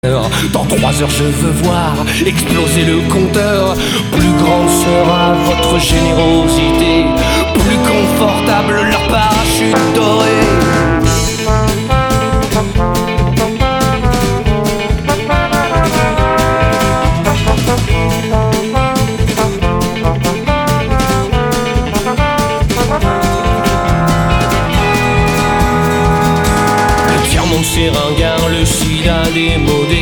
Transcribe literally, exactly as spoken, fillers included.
Dans trois heures je veux voir exploser le compteur. Plus grande sera votre générosité, plus confortable leur parachute doré. Le tiers-monde c'est ringard, le sida démodé.